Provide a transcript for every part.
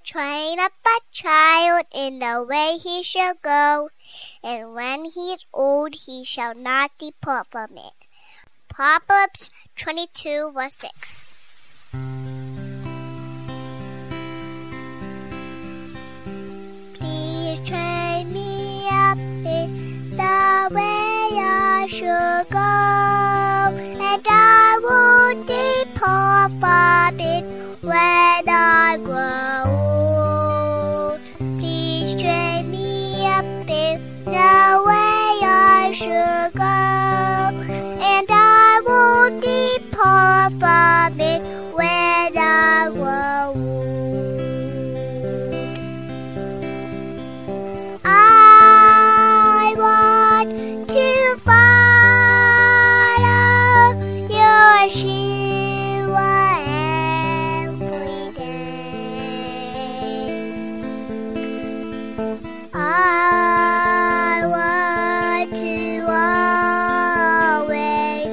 Train up a child in the way he shall go, and when he is old he shall not depart from it. Proverbs 22, verse 6. Please train me up in the way I should go, and I won't depart from it when I grow old. Please train me up in the way I should go, and I won't depart from it when I grow old. I want to follow your shield every day. I want to always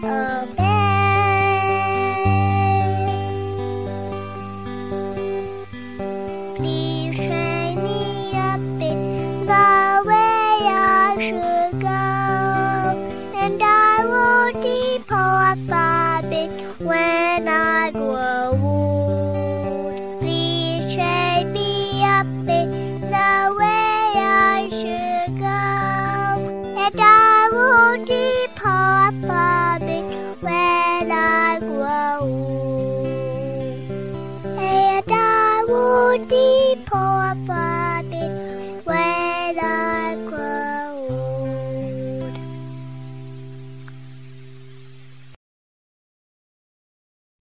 obey. Please train me up in the way I should go, and I won't depart from it when I grow old. Please train me up in the way I should go, and I won't depart from it when I grow old. And I won't depart